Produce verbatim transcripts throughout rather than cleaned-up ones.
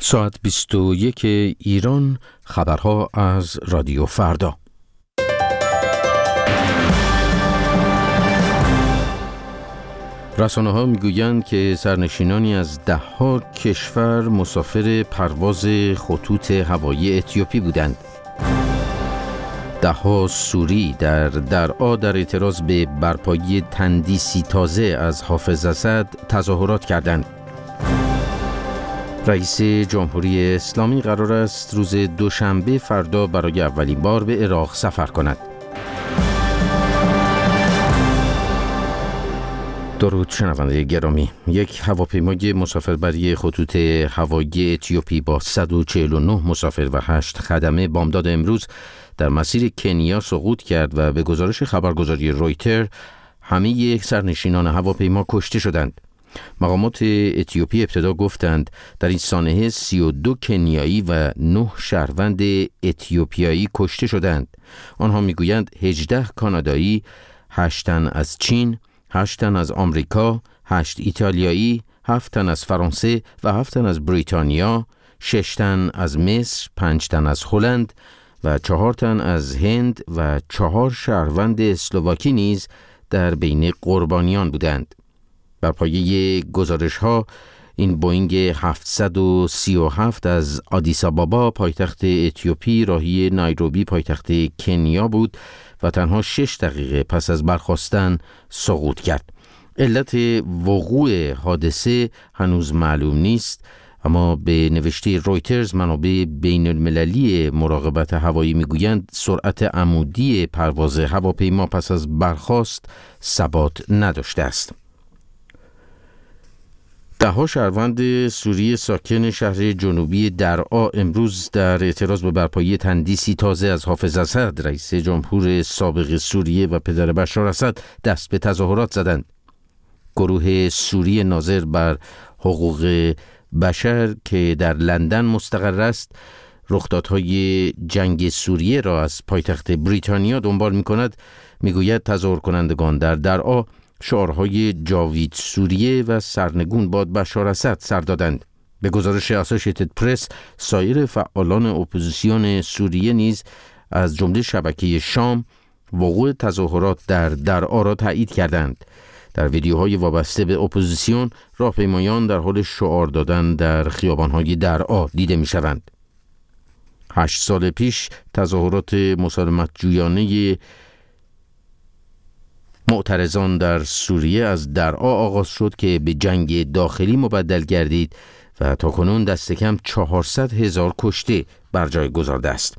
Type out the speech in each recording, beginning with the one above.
ساعت بیست و یک ایران، خبرها از رادیو فردا. رسانه‌ها میگویند که سرنشینانی از ده‌ها کشور مسافر پرواز خطوط هوایی اتیوپی بودند. ده‌ها سوری در درعا در اعتراض به برپایی تندیسی تازه از حافظ اسد تظاهرات کردند. رئیس جمهوری اسلامی قرار است روز دوشنبه فردا برای اولین بار به عراق سفر کند. درود شنونده گرامی. یک هواپیمای مسافربری خطوط هوایی اتیوپی با صد و چهل و نه مسافر و هشت خدمه بامداد امروز در مسیر کنیا سقوط کرد و به گزارش خبرگزاری رویتر همه سرنشینان هواپیما کشته شدند. مقامات اتیوپی ابتدا گفتند در این سانحه سی و دو کنیایی و نه شهروند اتیوپیایی کشته شدند. آنها میگویند هجده کانادایی، هشت تن از چین، هشت تن از آمریکا، هشت ایتالیایی، هفت تن از فرانسه و هفت تن از بریتانیا، شش تن از مصر، پنج تن از هلند و چهار تن از هند و چهار شهروند اسلواکی نیز در بین قربانیان بودند. بر پایه گزارش‌ها این بوئینگ هفتصد و سی و هفت از آدیس آبابا پایتخت اتیوپی راهی نایروبی پایتخت کنیا بود و تنها شش دقیقه پس از برخاستن سقوط کرد. علت وقوع حادثه هنوز معلوم نیست، اما به نوشته رویترز منابع بین المللی مراقبت هوایی میگویند سرعت عمودی پرواز هواپیما پس از برخاست ثبات نداشته است. ده‌ها شهروند سوری ساکن شهر جنوبی درعا امروز در اعتراض به برپایی تندیسی تازه از حافظ اسد رئیس جمهور سابق سوریه و پدر بشار اسد دست به تظاهرات زدند. گروه سوری ناظر بر حقوق بشر که در لندن مستقر است رخدادهای جنگ سوریه را از پایتخت بریتانیا دنبال می‌کند. میگوید تظاهر کنندگان در درعا شعارهای جاوید سوریه و سرنگون باد بشار اسد سر دادند. به گزارش اسوسییتد پرس سایر فعالان اپوزیسیون سوریه نیز از جمله شبکه شام وقوع تظاهرات در درعا را تایید کردند. در ویدیوهای وابسته به اپوزیسیون راهپیمایان در حال شعار دادن در خیابان‌های درعا دیده می‌شوند. هشت سال پیش تظاهرات مسالمت جویانه معترضان در سوریه از درعا آغاز شد که به جنگ داخلی مبدل گردید و تاکنون دست کم چهارصد هزار کشته بر جای گذارده است.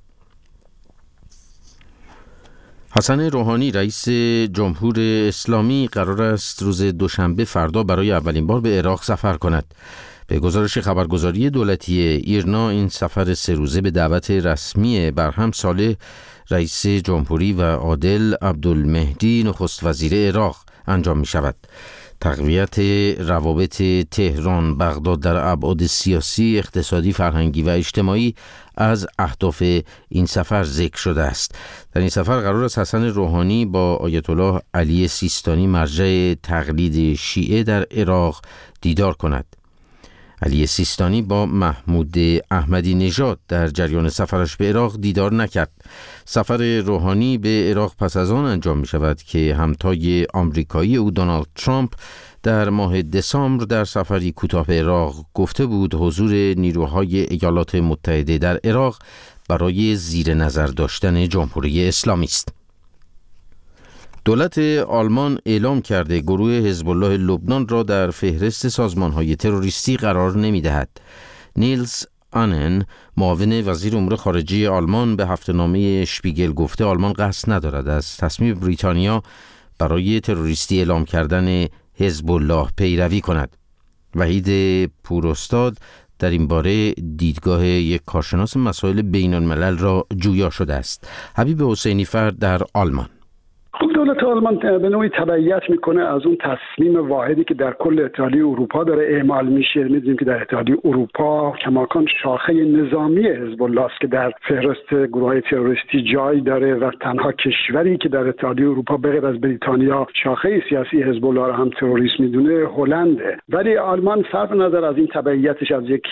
حسن روحانی رئیس جمهور اسلامی قرار است روز دوشنبه فردا برای اولین بار به عراق سفر کند. به گزارش خبرگزاری دولتی ایرنا این سفر سه روزه به دعوت رسمی برهم صالح رئیس جمهوری و عادل عبدالمهدی نخست وزیر عراق انجام می شود. تقویت روابط تهران بغداد در ابعاد سیاسی، اقتصادی، فرهنگی و اجتماعی از اهداف این سفر ذکر شده است. در این سفر قرار است حسن روحانی با آیت الله علی سیستانی مرجع تقلید شیعه در عراق دیدار کند. علی سیستانی با محمود احمدی نژاد در جریان سفرش به عراق دیدار نکرد. سفر روحانی به عراق پس از آن انجام می شود که همتای آمریکایی او دونالد ترامپ در ماه دسامبر در سفری کوتاه به عراق گفته بود حضور نیروهای ایالات متحده در عراق برای زیر نظر داشتن جمهوری اسلامی است. دولت آلمان اعلام کرده گروه حزب الله لبنان را در فهرست سازمان‌های تروریستی قرار نمی‌دهد. نیلز آنن معاون وزیر امور خارجه آلمان به هفته‌نامه شپیگل گفته آلمان قصد ندارد از تصمیم بریتانیا برای تروریستی اعلام کردن حزب الله پیروی کند. وحید پوراستاد در این باره دیدگاه یک کارشناس مسائل بین‌الملل را جویا شده است. حبیب حسینی فرد در آلمان. دولت آلمان به نوعی تبعیت میکنه از اون تصمیم واحدی که در کل اتحادیه اروپا داره اعمال میشه. میدونیم که در اتحادیه اروپا کماکان شاخه نظامی حزب الله است که در فهرست گروه‌های تروریستی جای داره و تنها کشوری که در اتحادیه اروپا بغیر از بریتانیا شاخه سیاسی حزب الله را هم تروریست میدونه هلنده. ولی آلمان صرف نظر از این تبعیتش از یک